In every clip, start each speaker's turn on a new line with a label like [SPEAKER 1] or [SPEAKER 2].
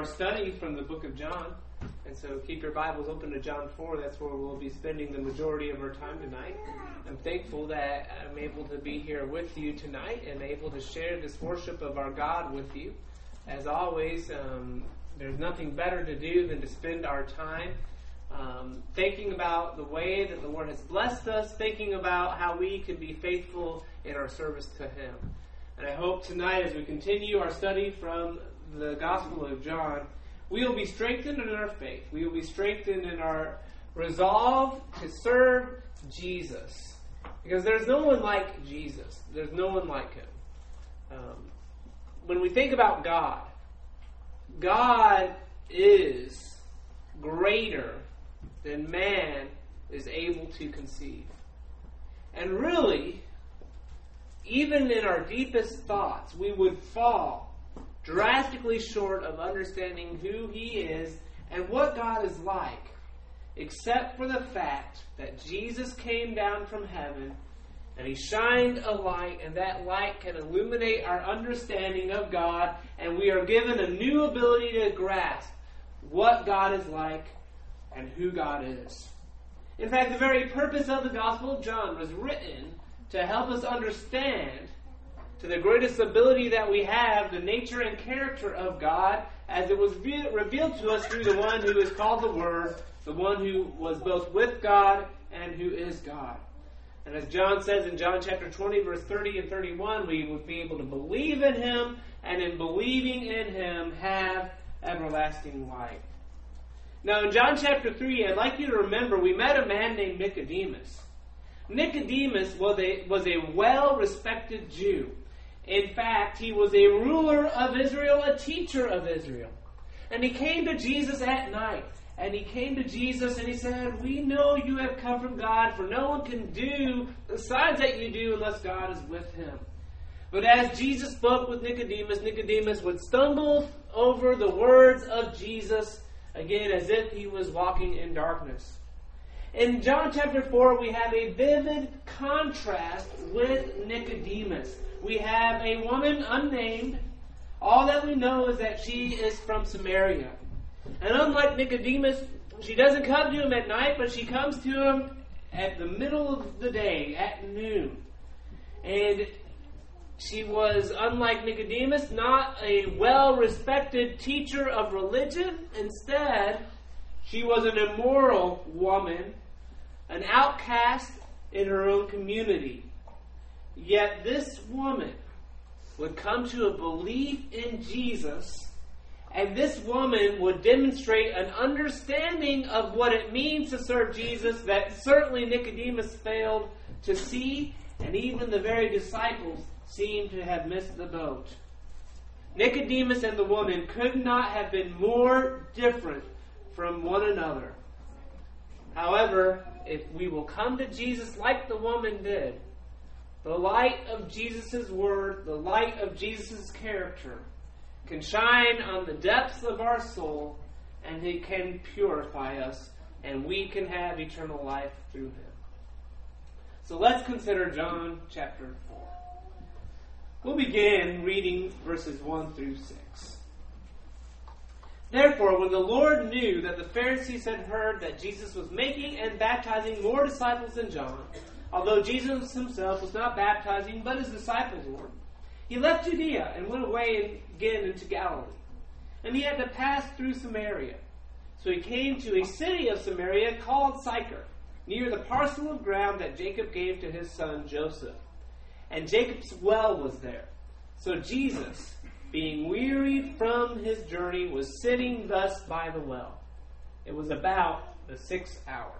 [SPEAKER 1] our study from the book of John. And so keep your Bibles open to John 4. That's where we'll be spending the majority of our time tonight. I'm thankful that I'm able to be here with you tonight and able to share this worship of our God with you. As always, there's nothing better to do than to spend our time thinking about the way that the Lord has blessed us, thinking about how we can be faithful in our service to Him. And I hope tonight, as we continue our study from the Gospel of John, we will be strengthened in our faith. We will be strengthened in our resolve to serve Jesus. Because there's no one like Jesus. There's no one like Him. When we think about God, God is greater than man is able to conceive. And really, even in our deepest thoughts, we would fall drastically short of understanding who He is and what God is like, except for the fact that Jesus came down from heaven and He shined a light, and that light can illuminate our understanding of God, and we are given a new ability to grasp what God is like and who God is. In fact, the very purpose of the Gospel of John was written to help us understand, to the greatest ability that we have, the nature and character of God as it was revealed to us through the one who is called the Word, the one who was both with God and who is God. And as John says in John chapter 20, verse 30 and 31, we would be able to believe in Him, and in believing in Him have everlasting life. Now in John chapter 3, I'd like you to remember we met a man named Nicodemus. Nicodemus was a well-respected Jew. In fact, he was a ruler of Israel, a teacher of Israel. And he came to Jesus at night. And he came to Jesus and he said, "We know you have come from God, for no one can do the signs that you do unless God is with him." But as Jesus spoke with Nicodemus, Nicodemus would stumble over the words of Jesus, again as if he was walking in darkness. In John chapter 4, we have a vivid contrast with Nicodemus. We have a woman unnamed. All that we know is that she is from Samaria. And unlike Nicodemus, she doesn't come to him at night, but she comes to him at the middle of the day, at noon. And she was, unlike Nicodemus, not a well-respected teacher of religion. Instead, she was an immoral woman, an outcast in her own community. Yet this woman would come to a belief in Jesus, and this woman would demonstrate an understanding of what it means to serve Jesus that certainly Nicodemus failed to see, and even the very disciples seemed to have missed the boat. Nicodemus and the woman could not have been more different from one another. However, if we will come to Jesus like the woman did, the light of Jesus' word, the light of Jesus' character, can shine on the depths of our soul, and it can purify us, and we can have eternal life through Him. So let's consider John chapter 4. We'll begin reading verses 1 through 6. "Therefore, when the Lord knew that the Pharisees had heard that Jesus was making and baptizing more disciples than John, although Jesus Himself was not baptizing, but His disciples were, He left Judea and went away again into Galilee. And He had to pass through Samaria. So He came to a city of Samaria called Sychar, near the parcel of ground that Jacob gave to his son Joseph. And Jacob's well was there. So Jesus, being wearied from His journey, was sitting thus by the well. It was about the 6th hour."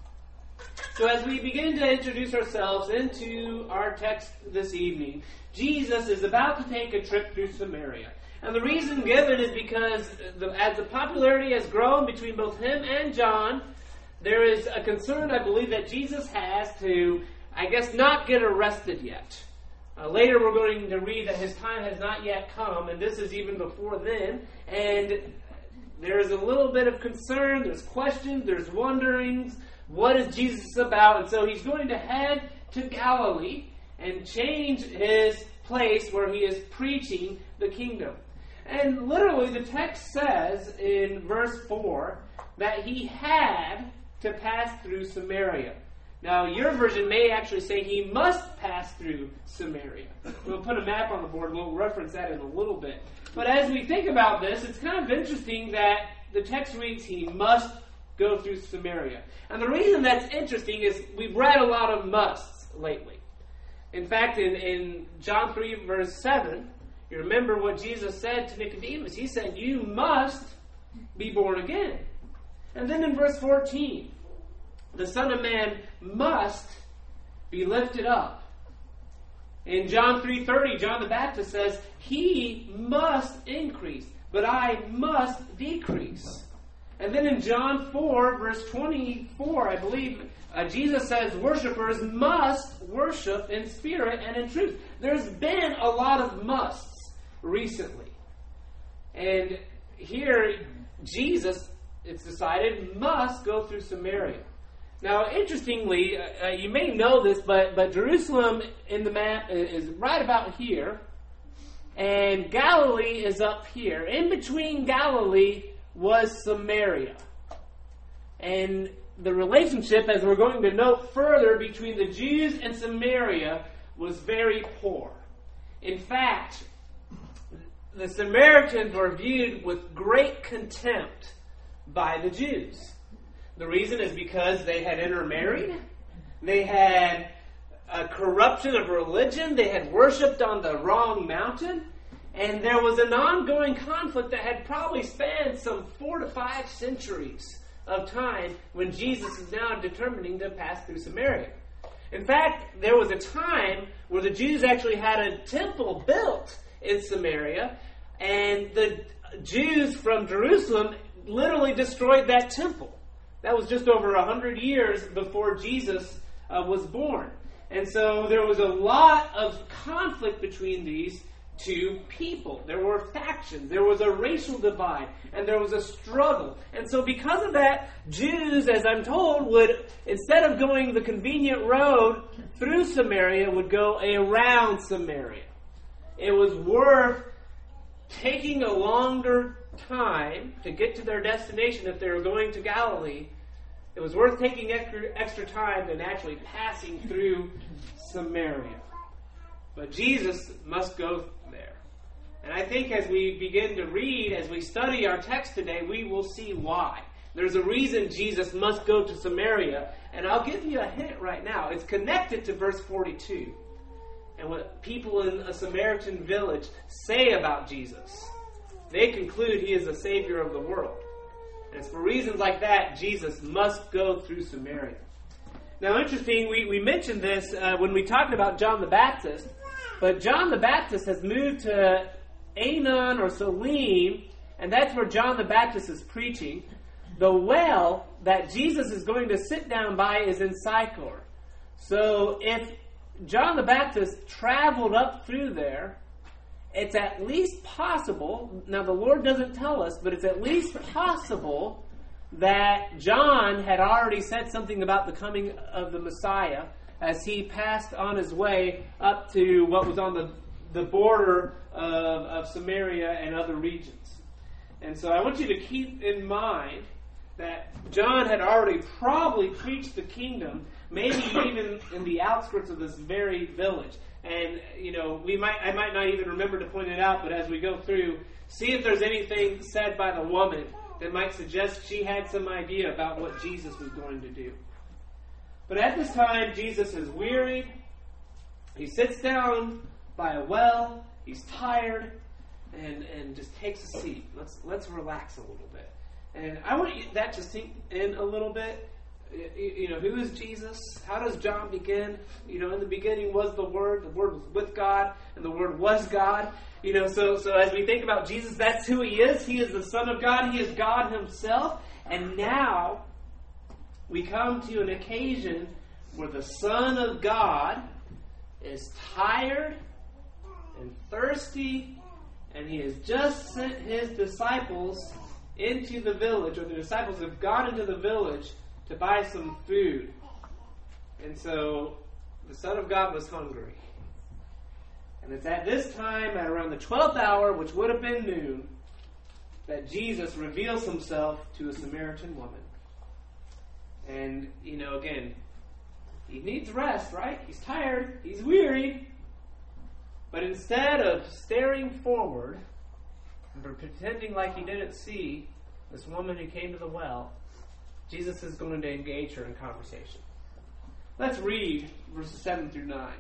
[SPEAKER 1] So as we begin to introduce ourselves into our text this evening, Jesus is about to take a trip through Samaria. And the reason given is because as the popularity has grown between both him and John, there is a concern, I believe, that Jesus has to, not get arrested yet. Later we're going to read that His time has not yet come, and this is even before then. And there is a little bit of concern, there's questions, there's wonderings. What is Jesus about? And so He's going to head to Galilee and change His place where He is preaching the kingdom. And literally the text says in verse 4 that he had to pass through Samaria. Now, your version may actually say he must pass through Samaria. We'll put a map on the board. We'll reference that in a little bit. But as we think about this, it's kind of interesting that the text reads he must go through Samaria. And the reason that's interesting is we've read a lot of musts lately. In fact, in John 3, verse 7, you remember what Jesus said to Nicodemus. He said, you must be born again. And then in verse 14, the Son of Man must be lifted up. In John 3:30, John the Baptist says, he must increase, but I must decrease. And then in John 4, verse 24, I believe, Jesus says worshipers must worship in spirit and in truth. There's been a lot of musts recently. And here, Jesus, it's decided, must go through Samaria. Now, interestingly, you may know this, but Jerusalem in the map is right about here, and Galilee is up here. In between Galilee was Samaria. And the relationship, as we're going to note further, between the Jews and Samaria was very poor. In fact, the Samaritans were viewed with great contempt by the Jews. The reason is because they had intermarried, they had a corruption of religion, they had worshipped on the wrong mountain, and there was an ongoing conflict that had probably spanned some 4 to 5 centuries of time when Jesus is now determining to pass through Samaria. In fact, there was a time where the Jews actually had a temple built in Samaria, and the Jews from Jerusalem literally destroyed that temple. That was just over 100 years before Jesus was born. And so there was a lot of conflict between these two people. There were factions, there was a racial divide, and there was a struggle. And so because of that, Jews, as I'm told, would, instead of going the convenient road through Samaria, would go around Samaria. It was worth taking a longer time to get to their destination if they were going to Galilee. It was worth taking extra time than actually passing through Samaria. But Jesus must go there. And I think as we begin to read, as we study our text today, we will see why. There's a reason Jesus must go to Samaria, and I'll give you a hint right now. It's connected to verse 42 and what people in a Samaritan village say about Jesus. They conclude he is the Savior of the world. And it's for reasons like that, Jesus must go through Samaria. Now, interesting, we mentioned this when we talked about John the Baptist, but John the Baptist has moved to Aenon or Salim, and that's where John the Baptist is preaching. The well that Jesus is going to sit down by is in Sychar. So if John the Baptist traveled up through there, it's at least possible, now the Lord doesn't tell us, but it's at least possible that John had already said something about the coming of the Messiah as he passed on his way up to what was on the border of Samaria and other regions. And so I want you to keep in mind that John had already probably preached the kingdom, maybe even in the outskirts of this very village. And, I might not even remember to point it out, but as we go through, see if there's anything said by the woman that might suggest she had some idea about what Jesus was going to do. But at this time, Jesus is wearied. He sits down by a well. He's tired and just takes a seat. Let's relax a little bit. And I want that to sink in a little bit. Who is Jesus? How does John begin? In the beginning was the Word was with God, and the Word was God. So as we think about Jesus, that's who He is. He is the Son of God. He is God Himself. And now we come to an occasion where the Son of God is tired and thirsty, and He has just sent His disciples into the village, or the disciples have gone into the village to buy some food. And so the Son of God was hungry. And it's at this time, at around the 12th hour, which would have been noon, that Jesus reveals himself to a Samaritan woman. And, again, he needs rest, right? He's tired. He's weary. But instead of staring forward and pretending like he didn't see this woman who came to the well, Jesus is going to engage her in conversation. Let's read verses 7 through 9.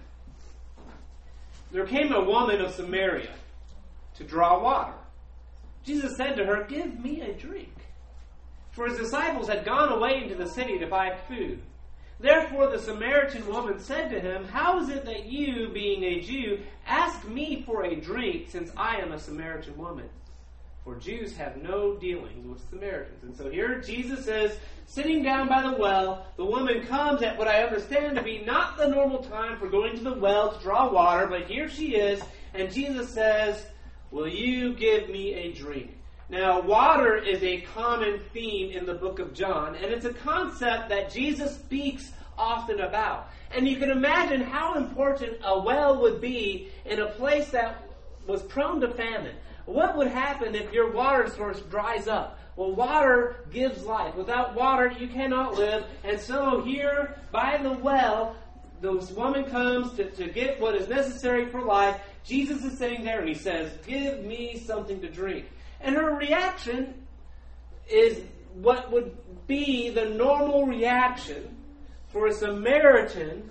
[SPEAKER 1] There came a woman of Samaria to draw water. Jesus said to her, "Give me a drink." For his disciples had gone away into the city to buy food. Therefore the Samaritan woman said to him, "How is it that you, being a Jew, ask me for a drink, since I am a Samaritan woman?" For Jews have no dealings with Samaritans. And so here Jesus is sitting down by the well. The woman comes at what I understand to be not the normal time for going to the well to draw water, but here she is, and Jesus says, "Will you give me a drink?" Now, water is a common theme in the book of John, and it's a concept that Jesus speaks often about. And you can imagine how important a well would be in a place that was prone to famine. What would happen if your water source dries up? Well, water gives life. Without water, you cannot live. And so here, by the well, this woman comes to get what is necessary for life. Jesus is sitting there and he says, "Give me something to drink." And her reaction is what would be the normal reaction for a Samaritan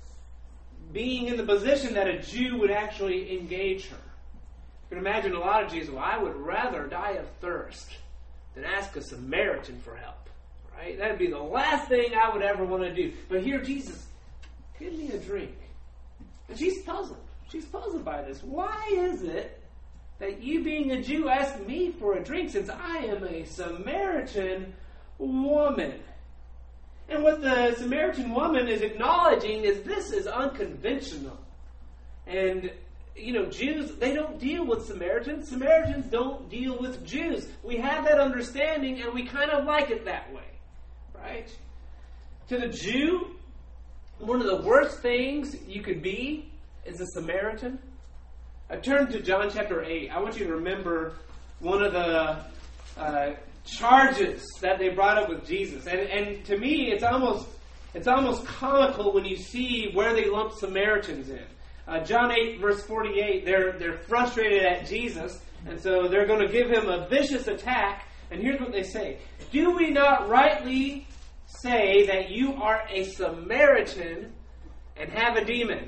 [SPEAKER 1] being in the position that a Jew would actually engage her. You can imagine a lot of Jews, I would rather die of thirst than ask a Samaritan for help. Right? That would be the last thing I would ever want to do. But here Jesus, "Give me a drink." And she's puzzled. She's puzzled by this. Why is it that you, being a Jew, ask me for a drink, since I am a Samaritan woman? And what the Samaritan woman is acknowledging is this is unconventional. And, Jews, they don't deal with Samaritans. Samaritans don't deal with Jews. We have that understanding, and we kind of like it that way. Right? To the Jew, one of the worst things you could be is a Samaritan. Turn to John chapter 8. I want you to remember one of the charges that they brought up with Jesus. And to me, it's almost comical when you see where they lump Samaritans in. John 8, verse 48, they're frustrated at Jesus, and so they're going to give him a vicious attack. And here's what they say. "Do we not rightly say that you are a Samaritan and have a demon?"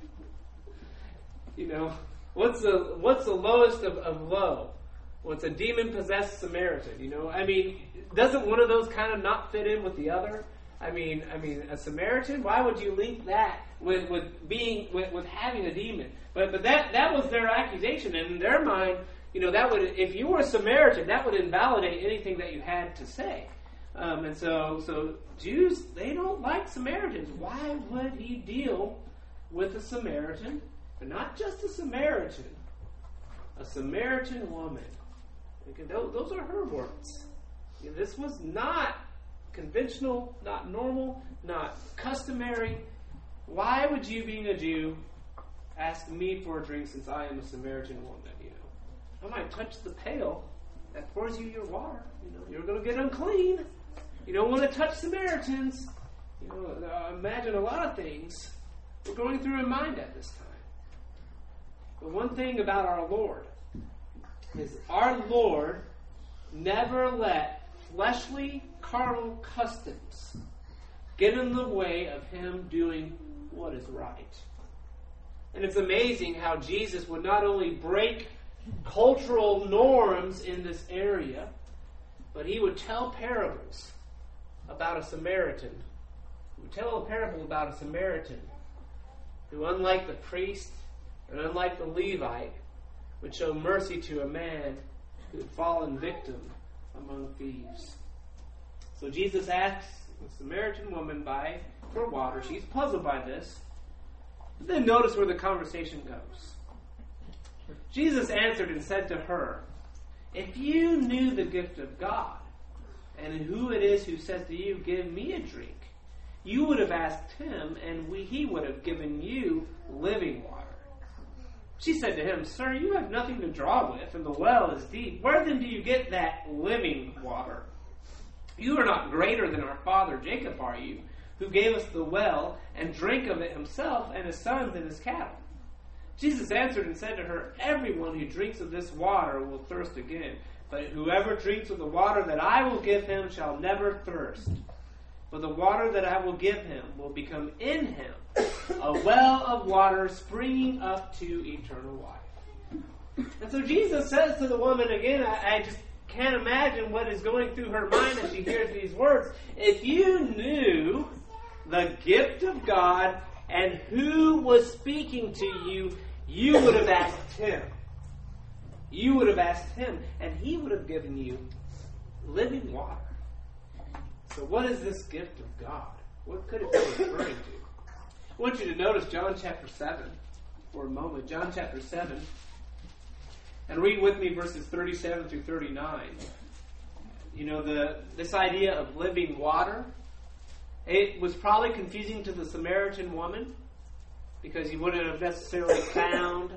[SPEAKER 1] What's the lowest of low? Well, it's a demon-possessed Samaritan. Doesn't one of those kind of not fit in with the other? A Samaritan. Why would you link that with having a demon? But that was their accusation, and in their mind, that would, if you were a Samaritan, that would invalidate anything that you had to say. And so Jews, they don't like Samaritans. Why would he deal with a Samaritan? But not just a Samaritan woman. Those are her words. This was not conventional, not normal, not customary. Why would you, being a Jew, ask me for a drink since I am a Samaritan woman? I might touch the pail that pours you your water. You're going to get unclean. You don't want to touch Samaritans. Imagine a lot of things were going through her mind at this time. But one thing about our Lord is our Lord never let fleshly, carnal customs get in the way of him doing what is right. And it's amazing how Jesus would not only break cultural norms in this area, but he would tell parables about a Samaritan. He would tell a parable about a Samaritan who, unlike the priest and unlike the Levite, would show mercy to a man who had fallen victim among thieves. So Jesus asks the Samaritan woman for water. She's puzzled by this. But then notice where the conversation goes. Jesus answered and said to her, "If you knew the gift of God, and who it is who says to you, 'Give me a drink,' you would have asked him, and he would have given you living water." She said to him, Sir, you have nothing to draw with, and the well is deep. Where then do you get that living water? You are not greater than our father Jacob, are you, who gave us the well and drank of it himself and his sons and his cattle? Jesus answered and said to her, Everyone who drinks of this water will thirst again, but whoever drinks of the water that I will give him shall never thirst. But the water that I will give him will become in him a well of water springing up to eternal life. And so Jesus says to the woman again, I just can't imagine what is going through her mind as she hears these words. If you knew the gift of God and who was speaking to you, you would have asked him. You would have asked him, and he would have given you living water. So what is this gift of God? What could it be referring to? I want you to notice John chapter 7 for a moment. John chapter 7. And read with me verses 37 through 39. You know, this idea of living water, it was probably confusing to the Samaritan woman because you wouldn't have necessarily found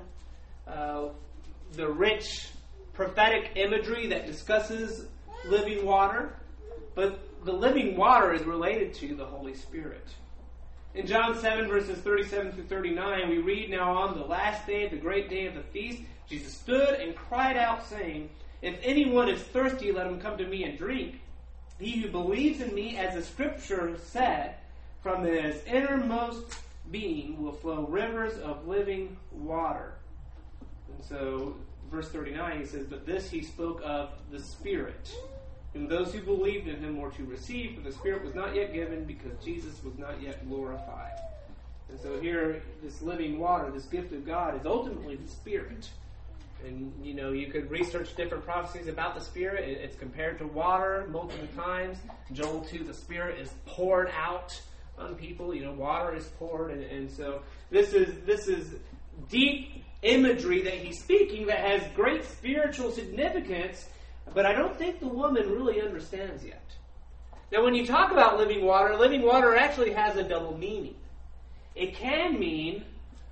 [SPEAKER 1] the rich prophetic imagery that discusses living water. But the living water is related to the Holy Spirit. In John 7, verses 37 through 39, we read, Now on the last day, the great day of the feast, Jesus stood and cried out, saying, If anyone is thirsty, let him come to me and drink. He who believes in me, as the Scripture said, from his innermost being will flow rivers of living water. And so, verse 39, he says, But this he spoke of the Spirit, whom those who believed in him were to receive, for the Spirit was not yet given, because Jesus was not yet glorified. And so here, this living water, this gift of God, is ultimately the Spirit. And, you know, you could research different prophecies about the Spirit. It's compared to water multiple times. Joel 2, the Spirit is poured out on people. You know, water is poured. And so this is deep imagery that he's speaking that has great spiritual significance, but I don't think the woman really understands yet. Now, when you talk about living water actually has a double meaning. It can mean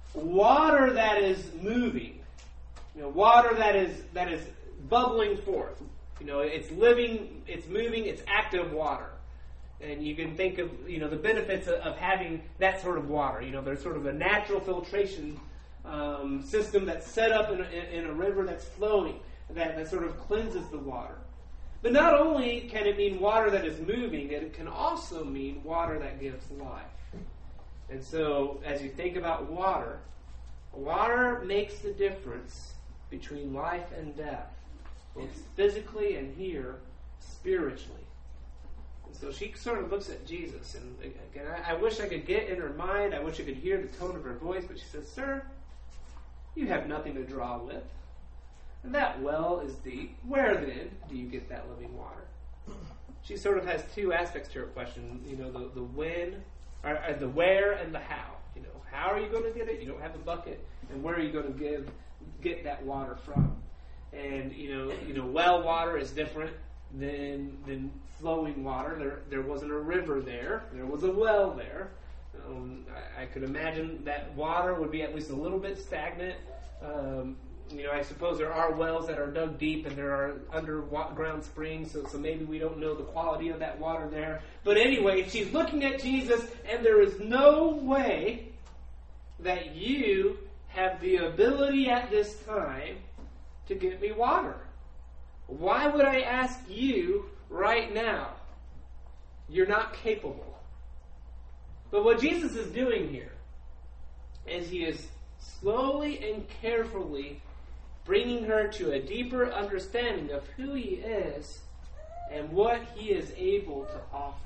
[SPEAKER 1] water that is moving. You know, water that is bubbling forth. You know, it's living, it's moving, it's active water. And you can think of, you know, the benefits of having that sort of water. You know, there's sort of a natural filtration system that's set up in a river that's flowing, that sort of cleanses the water. But not only can it mean water that is moving, it can also mean water that gives life. And so, as you think about water, water makes the difference between life and death, both physically and here, spiritually. And so she sort of looks at Jesus, and again, I wish I could get in her mind, I wish I could hear the tone of her voice, but she says, Sir, you have nothing to draw with, and that well is deep. Where then do you get that living water? She sort of has two aspects to her question, you know, the when, or the where and the how. You know, how are you going to get it? You don't have a bucket, and where are you going to get that water from? And you know, well water is different than flowing water. There wasn't a river there. There was a well there. I could imagine that water would be at least a little bit stagnant. You know, I suppose there are wells that are dug deep and there are underground springs, so maybe we don't know the quality of that water there. But anyway, she's looking at Jesus, and there is no way that you have the ability at this time to get me water. Why would I ask you right now? You're not capable. But what Jesus is doing here is he is slowly and carefully bringing her to a deeper understanding of who he is and what he is able to offer.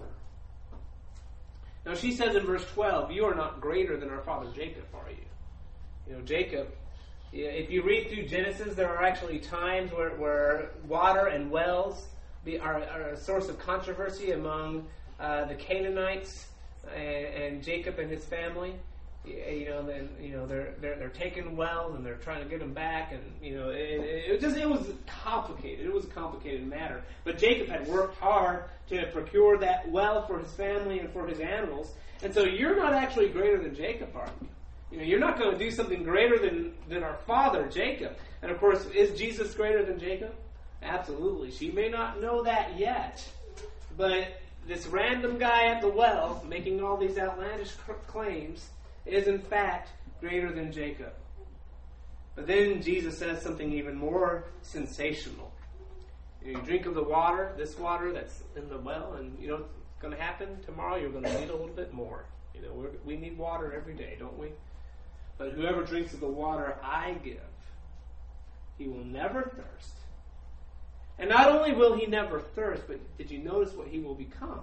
[SPEAKER 1] Now she says in verse 12, You are not greater than our father Jacob, are you? You know, Jacob, if you read through Genesis, there are actually times where water and wells are a source of controversy among the Canaanites and Jacob and his family. They're taking wells and they're trying to get them back, and it was complicated. It was a complicated matter. But Jacob had worked hard to procure that well for his family and for his animals, and so you're not actually greater than Jacob, are you? You're not going to do something greater than our father, Jacob. And of course, is Jesus greater than Jacob? Absolutely. She may not know that yet. But this random guy at the well, making all these outlandish claims, is in fact greater than Jacob. But then Jesus says something even more sensational. You drink of the water, this water that's in the well, and you know what's going to happen tomorrow? You're going to need a little bit more. We need water every day, don't we? But whoever drinks of the water I give, he will never thirst. And not only will he never thirst, but did you notice what he will become?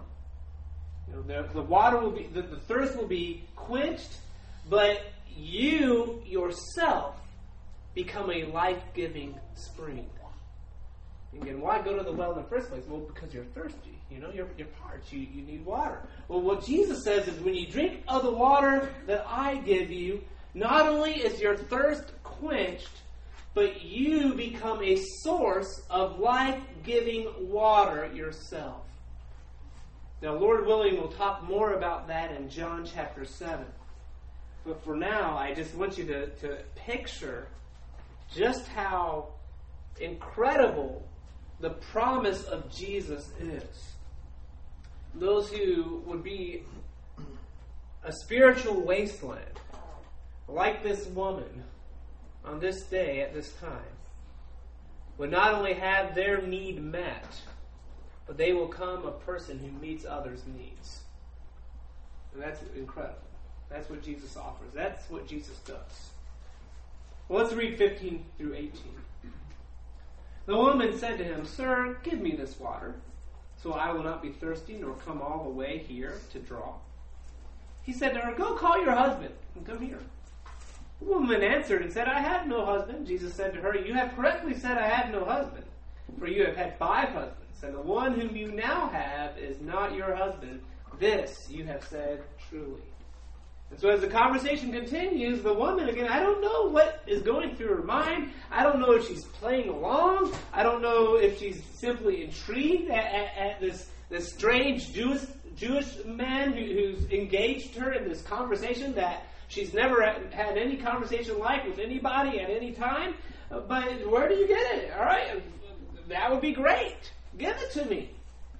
[SPEAKER 1] The water will be, the thirst will be quenched, but you yourself become a life-giving spring. Again, why go to the well in the first place? Well, because you're thirsty. You're parched. You need water. Well, what Jesus says is when you drink of the water that I give you, not only is your thirst quenched, but you become a source of life-giving water yourself. Now, Lord willing, we'll talk more about that in John chapter 7. But for now, I just want you to picture just how incredible the promise of Jesus is. Those who would be a spiritual wasteland, like this woman on this day at this time, would not only have their need met, but they will become a person who meets others' needs. And that's incredible. That's what Jesus offers. That's what Jesus does. Well, let's read 15 through 18. The woman said to him, "Sir, give me this water, so I will not be thirsty, nor come all the way here to draw." He said to her, "Go call your husband and come here." The woman answered and said, "I have no husband." Jesus said to her, "You have correctly said, I have no husband, for you have had 5 husbands, and the one whom you now have is not your husband. This you have said truly." And so as the conversation continues, the woman, again, I don't know what is going through her mind. I don't know if she's playing along. I don't know if she's simply intrigued at this strange Jewish man who's engaged her in this conversation that she's never had any conversation like with anybody at any time. But where do you get it? All right, that would be great. Give it to me.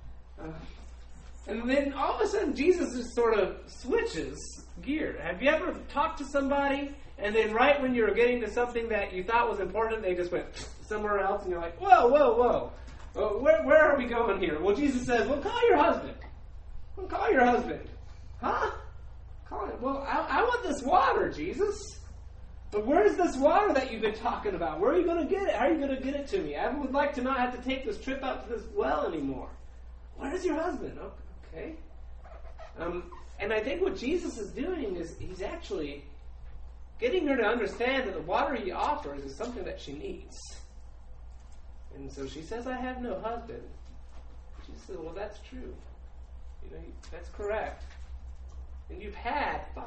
[SPEAKER 1] And then all of a sudden, Jesus just sort of switches gear. Have you ever talked to somebody, and then right when you were getting to something that you thought was important, they just went somewhere else, and you're like, whoa. Where are we going here? Well, Jesus says, well, call your husband. Well, call your husband. Huh? Call him. Well, I want this water, Jesus. But where's this water that you've been talking about? Where are you going to get it? How are you going to get it to me? I would like to not have to take this trip out to this well anymore. Where's your husband? Okay. And I think what Jesus is doing is he's actually getting her to understand that the water he offers is something that she needs. And so she says, "I have no husband." She says, "Well, that's true. That's correct. And you've had 5.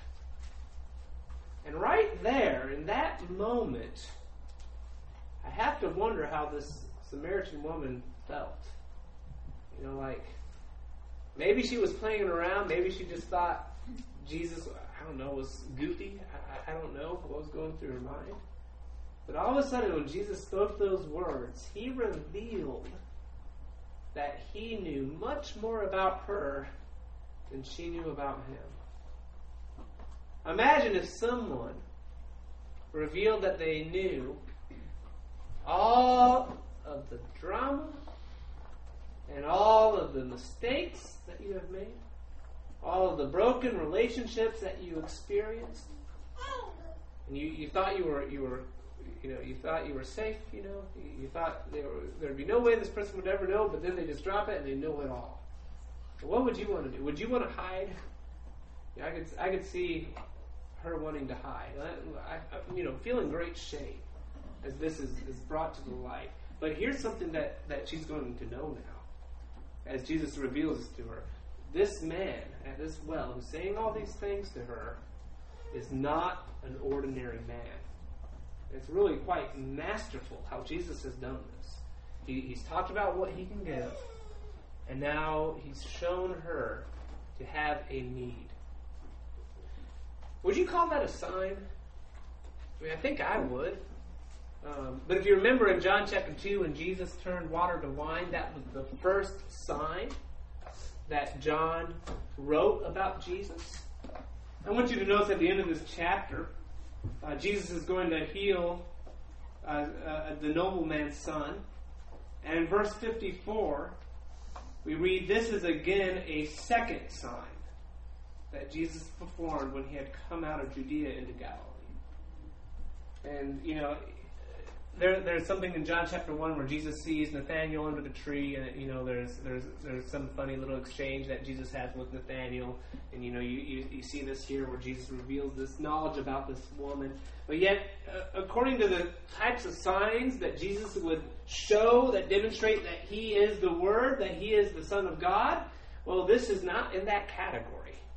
[SPEAKER 1] And right there, in that moment, I have to wonder how this Samaritan woman felt. Maybe she was playing around. Maybe she just thought Jesus, was goofy. I don't know what was going through her mind. But all of a sudden, when Jesus spoke those words, he revealed that he knew much more about her than she knew about him. Imagine if someone revealed that they knew all of the drama and all of the mistakes that you have made, all of the broken relationships that you experienced, and you thought you were safe. You thought there'd be no way this person would ever know, but then they just drop it and they know it all. So what would you want to do? Would you want to hide? I could see her wanting to hide. Feeling great shame as this is brought to the light. But here's something that she's going to know now. As Jesus reveals this to her, this man at this well who's saying all these things to her is not an ordinary man. It's really quite masterful how Jesus has done this. He's talked about what he can give, and now he's shown her to have a need. Would you call that a sign? I mean, I think I would. But if you remember in John chapter 2, when Jesus turned water to wine, that was the first sign that John wrote about Jesus. I want you to notice at the end of this chapter, Jesus is going to heal the nobleman's son. And in verse 54, we read, "This is again a second sign that Jesus performed when he had come out of Judea into Galilee." And, you know, there's something in John chapter 1 where Jesus sees Nathanael under the tree, and, you know, there's some funny little exchange that Jesus has with Nathanael. And, you know, you see this here where Jesus reveals this knowledge about this woman. But yet, according to the types of signs that Jesus would show that demonstrate that he is the Word, that he is the Son of God, well, this is not in that category.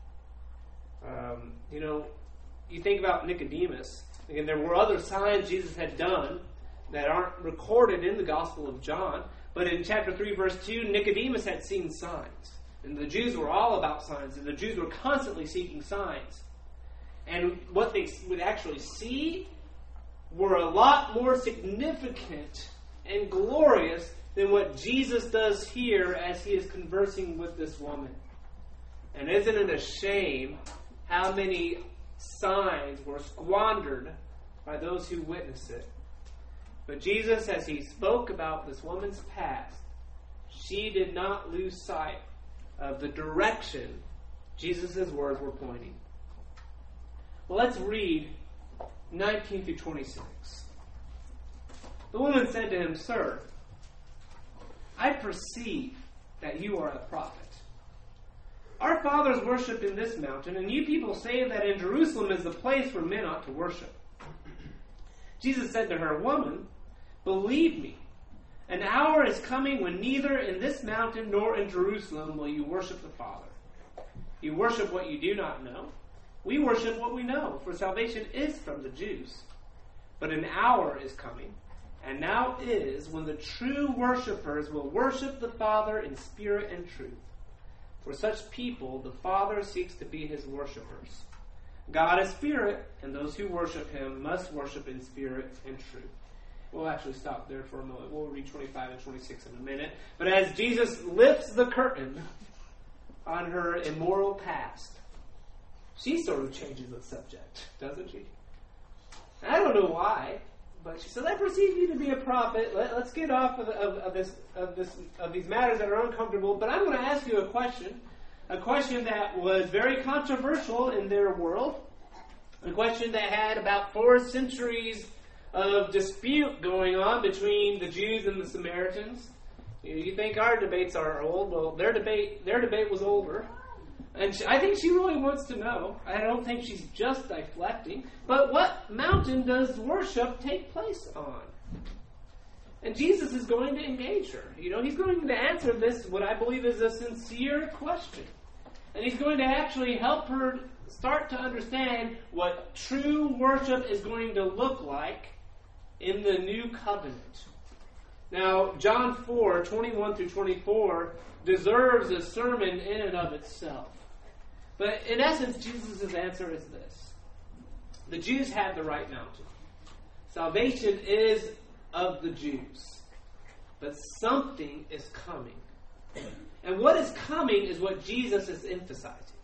[SPEAKER 1] You know, you think about Nicodemus. Again, there were other signs Jesus had done that aren't recorded in the Gospel of John. But in chapter 3, verse 2, Nicodemus had seen signs. And the Jews were all about signs. And the Jews were constantly seeking signs. And what they would actually see were a lot more significant and glorious than what Jesus does here as he is conversing with this woman. And isn't it a shame how many signs were squandered by those who witnessed it? But Jesus, as he spoke about this woman's past, she did not lose sight of the direction Jesus' words were pointing. Well, let's read 19 through 26. The woman said to him, "Sir, I perceive that you are a prophet. Our fathers worshipped in this mountain, and you people say that in Jerusalem is the place where men ought to worship." Jesus said to her, "Woman, believe me, an hour is coming when neither in this mountain nor in Jerusalem will you worship the Father. You worship what you do not know. We worship what we know, for salvation is from the Jews. But an hour is coming, and now is, when the true worshipers will worship the Father in spirit and truth. For such people, the Father seeks to be his worshipers. God is spirit, and those who worship him must worship in spirit and truth." We'll actually stop there for a moment. We'll read 25 and 26 in a minute. But as Jesus lifts the curtain on her immoral past, she sort of changes the subject, doesn't she? I don't know why, but she said, "I perceive you to be a prophet. Let's get off of these matters that are uncomfortable. But I'm going to ask you a question that was very controversial in their world, a question that had about 4 centuries of dispute going on between the Jews and the Samaritans. You think our debates are old? Well, their debate was older. And I think she really wants to know. I don't think she's just deflecting. But what mountain does worship take place on? And Jesus is going to engage her. You know, he's going to answer this, what I believe is a sincere question. And he's going to actually help her start to understand what true worship is going to look like in the new covenant. Now, John 4, 21 through 24 deserves a sermon in and of itself. But in essence, Jesus' answer is this. The Jews had the right mountain. Salvation is of the Jews. But something is coming. And what is coming is what Jesus is emphasizing.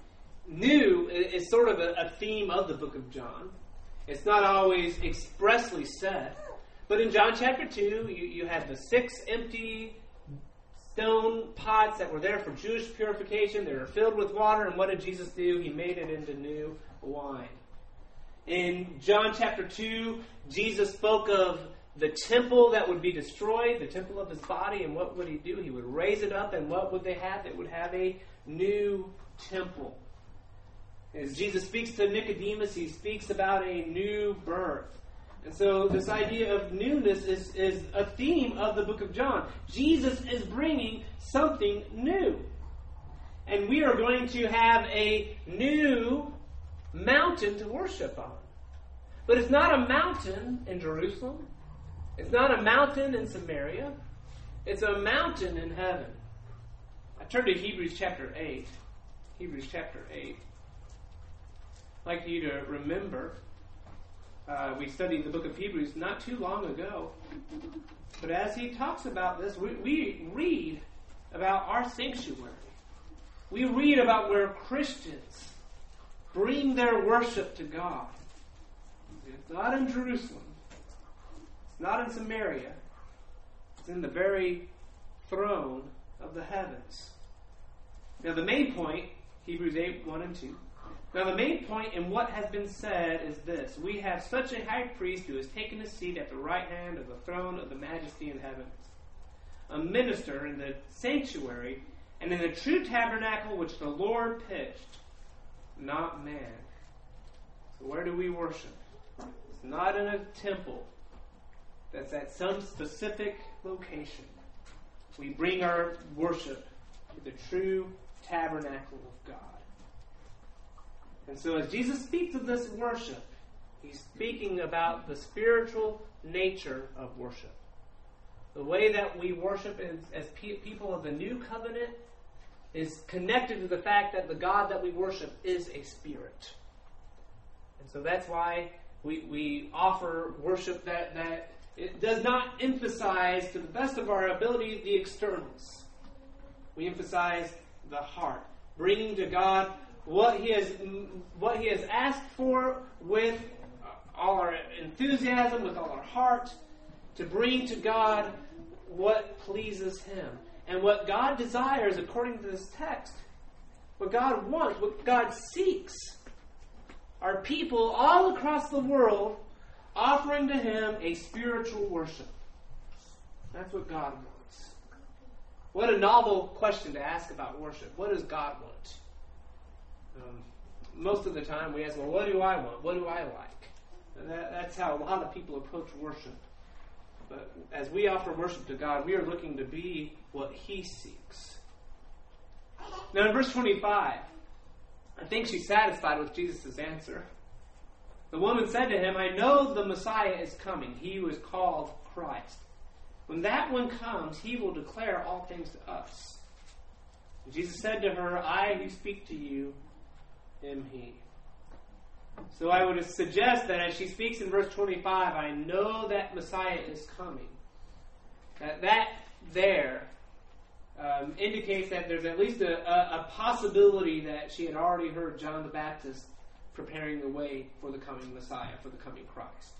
[SPEAKER 1] New is sort of a theme of the book of John. It's not always expressly said. But in John chapter 2, you had the 6 empty stone pots that were there for Jewish purification. They were filled with water. And what did Jesus do? He made it into new wine. In John chapter 2, Jesus spoke of the temple that would be destroyed, the temple of his body. And what would he do? He would raise it up. And what would they have? They would have a new temple. As Jesus speaks to Nicodemus, he speaks about a new birth. And so this idea of newness is a theme of the book of John. Jesus is bringing something new. And we are going to have a new mountain to worship on. But it's not a mountain in Jerusalem. It's not a mountain in Samaria. It's a mountain in heaven. I turn to Hebrews chapter 8. Hebrews chapter 8. like you to remember, we studied the book of Hebrews not too long ago. But as he talks about this, we read about our sanctuary. We read about where Christians bring their worship to God. It's not in Jerusalem. It's not in Samaria. It's in the very throne of the heavens. Now the main point, Hebrews 8, 1 and 2. Now the main point in what has been said is this. We have such a high priest who has taken his seat at the right hand of the throne of the majesty in heaven. A minister in the sanctuary and in the true tabernacle which the Lord pitched, not man. So where do we worship? It's not in a temple that's at some specific location. We bring our worship to the true tabernacle of God. And so as Jesus speaks of this worship, he's speaking about the spiritual nature of worship. The way that we worship as people of the new covenant is connected to the fact that the God that we worship is a spirit. And so that's why we offer worship that it does not emphasize, to the best of our ability, the externals. We emphasize the heart, bringing to God what He has asked for with all our enthusiasm, with all our heart, to bring to God what pleases Him. And what God desires, according to this text, what God wants, what God seeks, are people all across the world offering to Him a spiritual worship. That's what God wants. What a novel question to ask about worship. What does God want? Most of the time we ask, well, what do I want? What do I like? And that's how a lot of people approach worship. But as we offer worship to God, we are looking to be what He seeks. Now in verse 25, I think she's satisfied with Jesus' answer. The woman said to him, I know the Messiah is coming, He who is called Christ. When that one comes, He will declare all things to us. And Jesus said to her, I who speak to you am He. So I would suggest that as she speaks in verse 25, I know that Messiah is coming. That there indicates that there's at least a possibility that she had already heard John the Baptist preparing the way for the coming Messiah, for the coming Christ.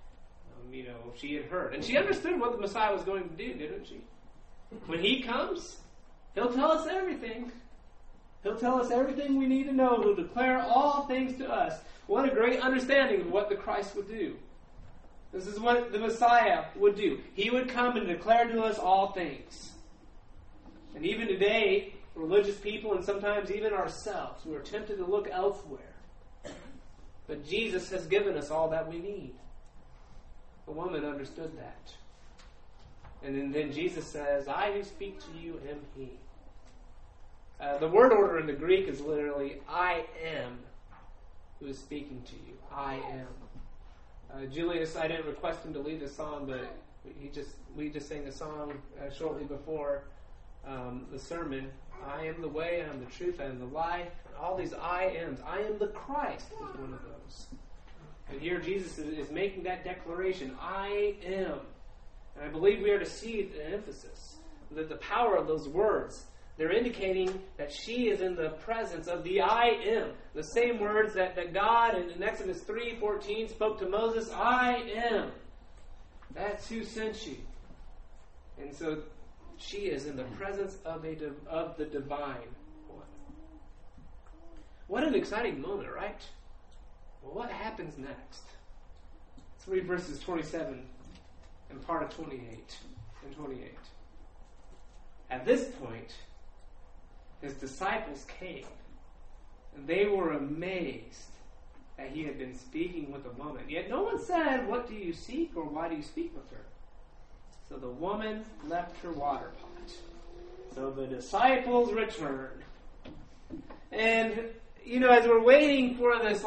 [SPEAKER 1] She had heard. And she understood what the Messiah was going to do, didn't she? When He comes, He'll tell us everything. He'll tell us everything we need to know. He'll declare all things to us. What a great understanding of what the Christ would do. This is what the Messiah would do. He would come and declare to us all things. And even today, religious people and sometimes even ourselves, we are tempted to look elsewhere. But Jesus has given us all that we need. The woman understood that. And then Jesus says, I who speak to you am He. The word order in the Greek is literally, I am who is speaking to you. I am. Julius, I didn't request him to lead the song, but we just sang a song shortly before the sermon. I am the way, I am the truth, I am the life. All these I ams. I am the Christ is one of those. And here Jesus is making that declaration. I am. And I believe we are to see the emphasis, that the power of those words. They're indicating that she is in the presence of the I am. The same words that God in Exodus 3:14 spoke to Moses. I am. That's who sent you. And so she is in the presence of the divine one. What an exciting moment, right? Well, what happens next? Let's read verses 27 and part of 28 and 28. At this point, His disciples came, and they were amazed that He had been speaking with a woman. Yet no one said, what do you seek, or why do you speak with her? So the woman left her water pot. So the disciples returned. And, as we're waiting for this,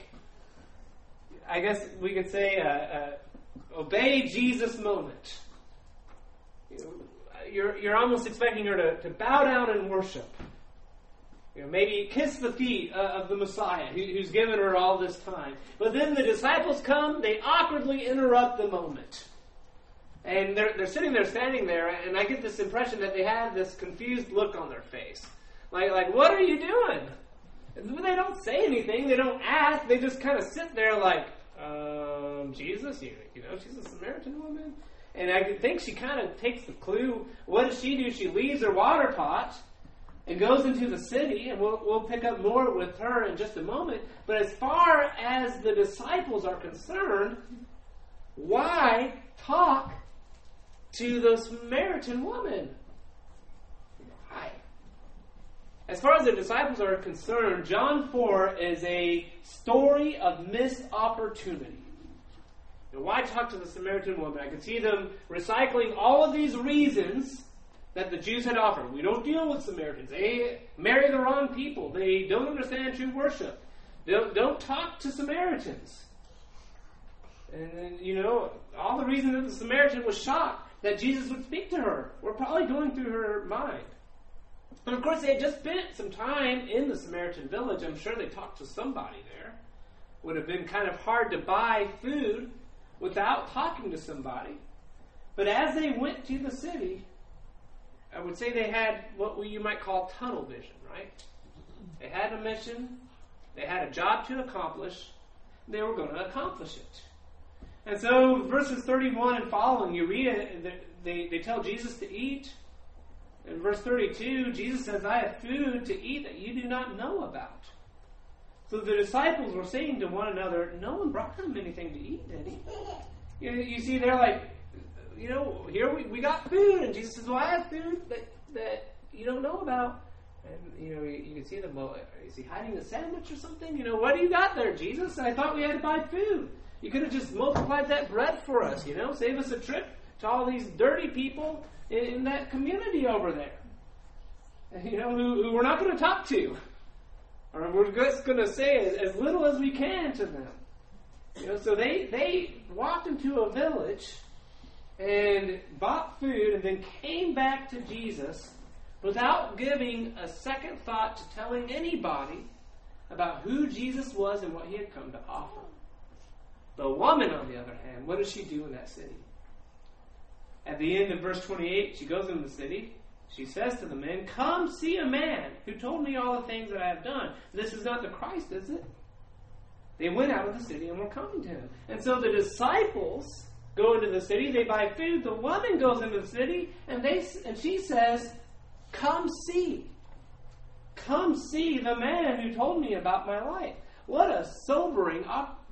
[SPEAKER 1] I guess we could say, obey Jesus moment. You're almost expecting her to bow down and worship. maybe kiss the feet of the Messiah who's given her all this time. But then the disciples come, they awkwardly interrupt the moment. And they're sitting there, standing there, and I get this impression that they have this confused look on their face. Like, what are you doing? They don't say anything, they don't ask, they just kind of sit there like, Jesus, she's a Samaritan woman. And I think she kind of takes the clue. What does she do? She leaves her water pot and goes into the city, and we'll pick up more with her in just a moment. But as far as the disciples are concerned, why talk to the Samaritan woman? Why? As far as the disciples are concerned, John 4 is a story of missed opportunity. Why talk to the Samaritan woman? I can see them recycling all of these reasons that the Jews had offered. We don't deal with Samaritans. They marry the wrong people. They don't understand true worship. Don't talk to Samaritans. And then, all the reasons that the Samaritan was shocked that Jesus would speak to her were probably going through her mind. And of course, they had just spent some time in the Samaritan village. I'm sure they talked to somebody there. Would have been kind of hard to buy food without talking to somebody. But as they went to the city, I would say they had what you might call tunnel vision, right? They had a mission, they had a job to accomplish, they were going to accomplish it. And so verses 31 and following, you read it, they tell Jesus to eat. In verse 32, Jesus says, I have food to eat that you do not know about. So the disciples were saying to one another, no one brought him anything to eat, did he? You see, they're like, here we got food. And Jesus says, well, I have food that you don't know about. And, you can see them, well, is he hiding a sandwich or something? What do you got there, Jesus? I thought we had to buy food. You could have just multiplied that bread for us, save us a trip to all these dirty people in that community over there, who we're not going to talk to. Or we're just going to say as little as we can to them. So they walked into a village and bought food and then came back to Jesus without giving a second thought to telling anybody about who Jesus was and what he had come to offer. The woman, on the other hand, what does she do in that city? At the end of verse 28, she goes into the city. She says to the men, come see a man who told me all the things that I have done. This is not the Christ, is it? They went out of the city and were coming to him. And so the disciples go into the city. They buy food. The woman goes into the city and she says, come see. Come see the man who told me about my life. What a sobering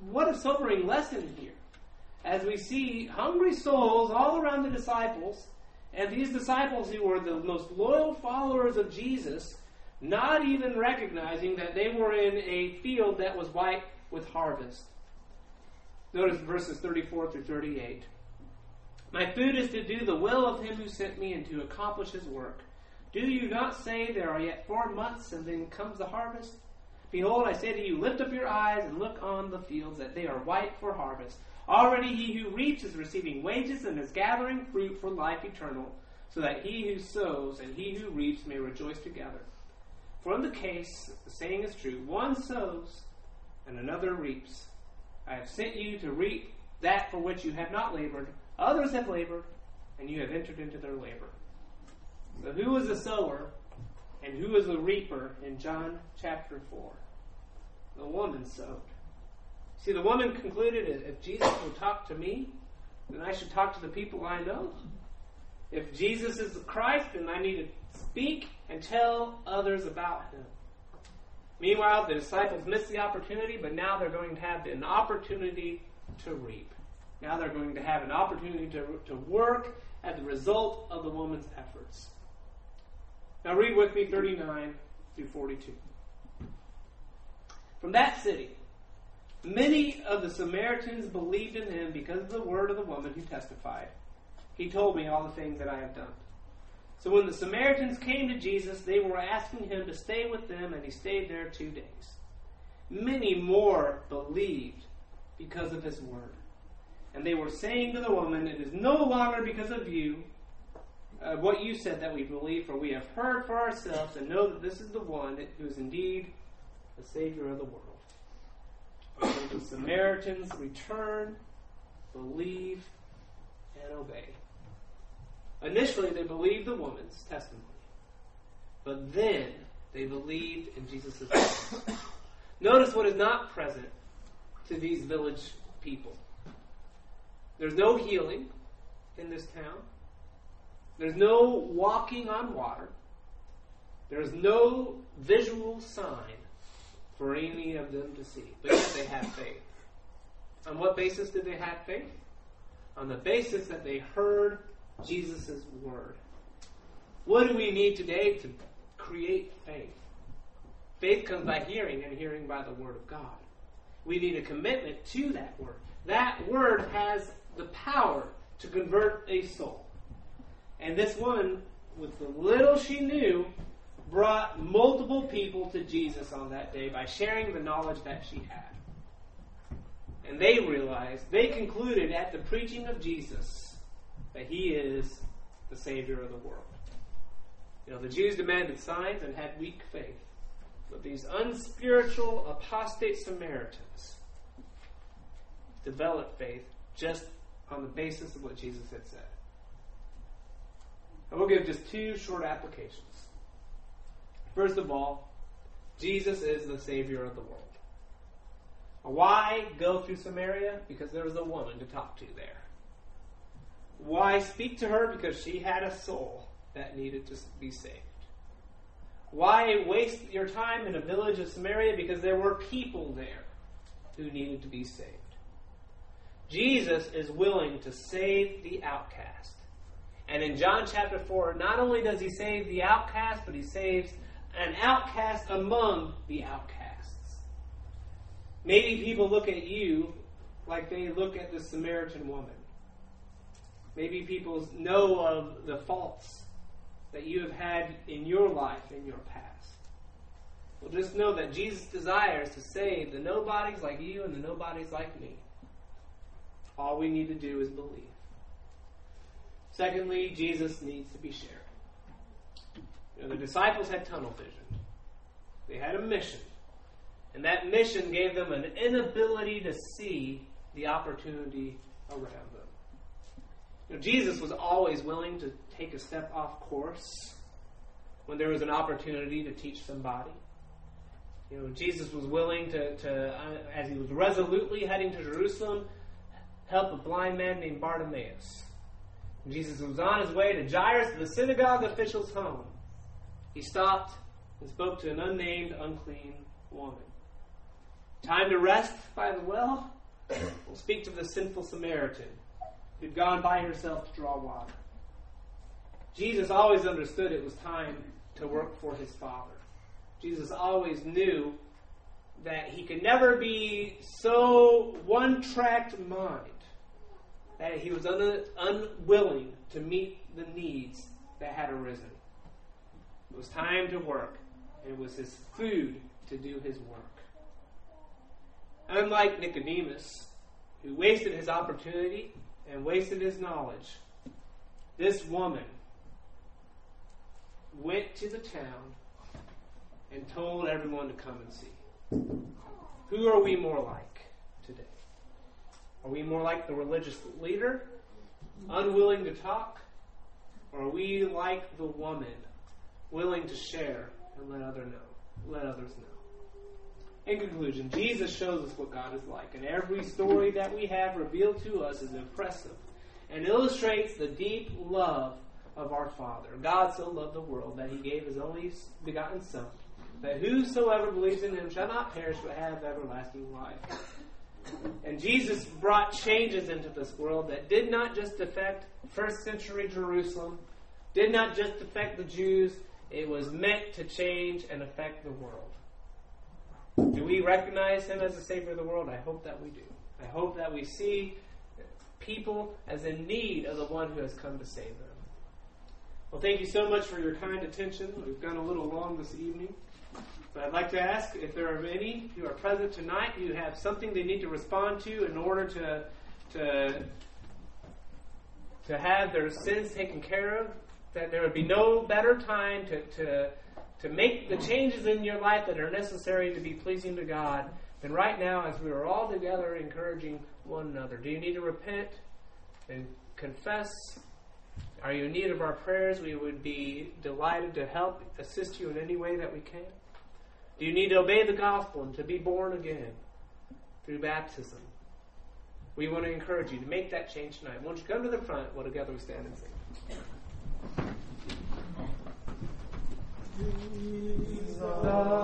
[SPEAKER 1] lesson here. As we see hungry souls all around the disciples, and these disciples who were the most loyal followers of Jesus, not even recognizing that they were in a field that was white with harvest. Notice verses 34 through 38. My food is to do the will of him who sent me and to accomplish his work. Do you not say there are yet 4 months and then comes the harvest? Behold, I say to you, lift up your eyes and look on the fields, that they are white for harvest. Already he who reaps is receiving wages and is gathering fruit for life eternal, so that he who sows and he who reaps may rejoice together. For in the case, the saying is true, one sows and another reaps. I have sent you to reap that for which you have not labored. Others have labored, and you have entered into their labor. So who is a sower and who is a reaper in John chapter 4? The woman sowed. See, the woman concluded, if Jesus will talk to me, then I should talk to the people I know. If Jesus is the Christ, then I need to speak and tell others about him. Meanwhile, the disciples missed the opportunity, but now they're going to have an opportunity to reap. Now they're going to have an opportunity to work as the result of the woman's efforts. Now read with me 39 through 42. From that city, many of the Samaritans believed in him because of the word of the woman who testified. He told me all the things that I have done. So when the Samaritans came to Jesus, they were asking him to stay with them, and he stayed there 2 days. Many more believed because of his word. And they were saying to the woman, it is no longer because of you what you said that we believe, for we have heard for ourselves and know that this is the one who is indeed the Savior of the world. So the Samaritans return, believe, and obey. Initially, they believed the woman's testimony, but then they believed in Jesus' words. Notice what is not present to these village people. There's no healing in this town. There's no walking on water. There's no visual sign for any of them to see. But yet they have faith. On what basis did they have faith? On the basis that they heard Jesus' word. What do we need today to create faith? Faith comes by hearing, and hearing by the word of God. We need a commitment to that word. That word has the power to convert a soul. And this woman, with the little she knew, brought multiple people to Jesus on that day by sharing the knowledge that she had. And they realized, they concluded at the preaching of Jesus that he is the Savior of the world. You know, the Jews demanded signs and had weak faith. But these unspiritual, apostate Samaritans developed faith just on the basis of what Jesus had said. I will give just two short applications. First of all, Jesus is the Savior of the world. Why go through Samaria? Because there was a woman to talk to there. Why speak to her? Because she had a soul that needed to be saved. Why waste your time in a village of Samaria? Because there were people there who needed to be saved. Jesus is willing to save the outcast. And in John chapter 4, not only does he save the outcast, but he saves an outcast among the outcasts. Maybe people look at you like they look at the Samaritan woman. Maybe people know of the faults that you have had in your life, in your past. Well, just know that Jesus desires to save the nobodies like you and the nobodies like me. All we need to do is believe. Secondly, Jesus needs to be shared. You know, the disciples had tunnel vision. They had a mission. And that mission gave them an inability to see the opportunity around them. You know, Jesus was always willing to take a step off course when there was an opportunity to teach somebody. You know, Jesus was willing to as he was resolutely heading to Jerusalem, help a blind man named Bartimaeus. Jesus was on his way to Jairus, the synagogue official's home. He stopped and spoke to an unnamed, unclean woman. Time to rest by the well? We'll speak to the sinful Samaritan who'd gone by herself to draw water. Jesus always understood it was time to work for his Father. Jesus always knew that he could never be so one-tracked mind that he was unwilling to meet the needs that had arisen. It was time to work, and it was his food to do his work. Unlike Nicodemus, who wasted his opportunity and wasted his knowledge, this woman went to the town and told everyone to come and see. Who are we more like today? Are we more like the religious leader, unwilling to talk? Or are we like the woman, willing to share and let others know? In conclusion, Jesus shows us what God is like, and every story that we have revealed to us is impressive and illustrates the deep love of our Father. God so loved the world that he gave his only begotten Son, that whosoever believes in him shall not perish but have everlasting life. And Jesus brought changes into this world that did not just affect first century Jerusalem, did not just affect the Jews. It was meant to change and affect the world. Do we recognize him as the Savior of the world? I hope that we do. I hope that we see people as in need of the one who has come to save them. Well, thank you so much for your kind attention. We've gone a little long this evening. But I'd like to ask if there are any who are present tonight who have something they need to respond to in order to have their sins taken care of. that there would be no better time to make the changes in your life that are necessary to be pleasing to God than right now as we are all together encouraging one another. Do you need to repent and confess? Are you in need of our prayers? We would be delighted to help assist you in any way that we can. Do you need to obey the gospel and to be born again through baptism? We want to encourage you to make that change tonight. Won't you come to the front while together we stand and sing? Jesus.